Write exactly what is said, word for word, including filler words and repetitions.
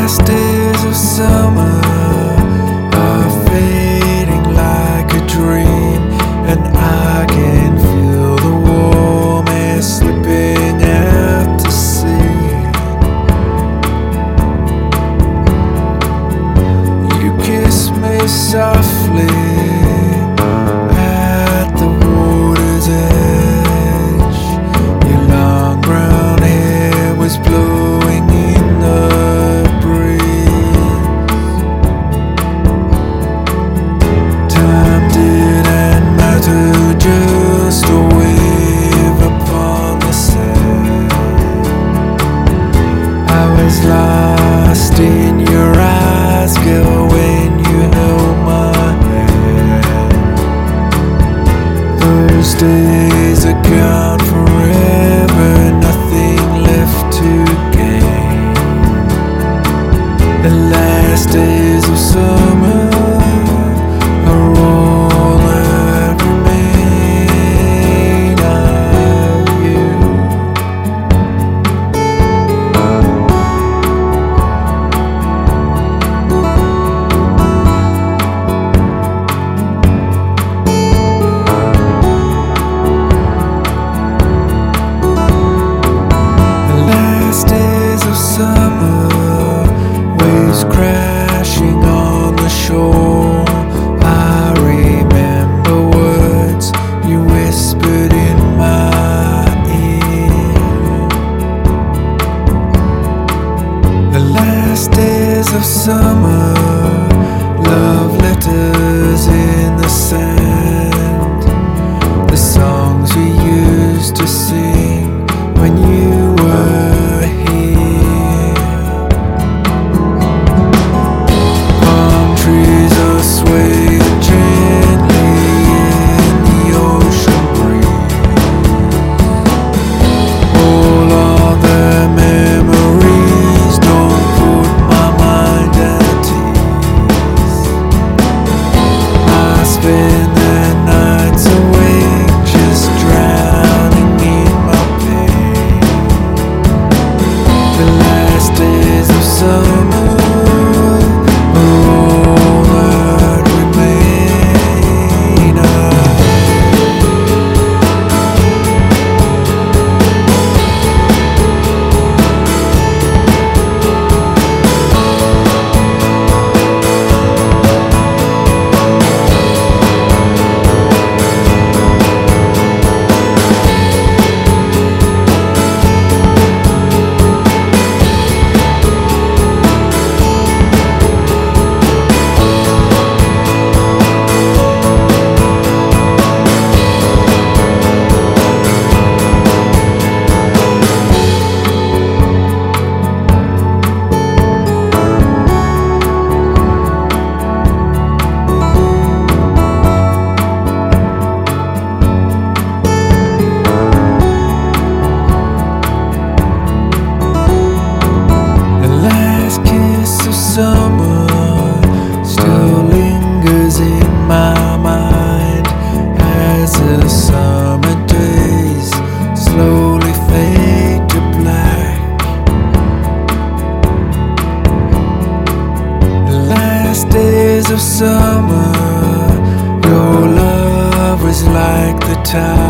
last days of summer are fading like a dream, and I can feel the warmth slipping out to sea. You kiss me softly at the water's edge. Your long brown hair was blowing in the breeze. Time didn't matter, just a wave upon the sand. I was lost in your eyes, girl, when you held my hand. Those days are gone forever, nothing left to gain. The last days of summer are all that remain of you. The last days of summer, waves crashing on the shore. I remember words you whispered in my ear. The last days of summer, love letters in the sand. The songs we used to sing when you were here. Palm trees are swaying gently in the ocean breeze. All of the memories don't put my mind at ease. I spend the nights awake, just drowning in my pain. The last days of summer are all that remain of summer still lingers in my mind as the summer days slowly fade to black. The last days of summer, your love was like the tide.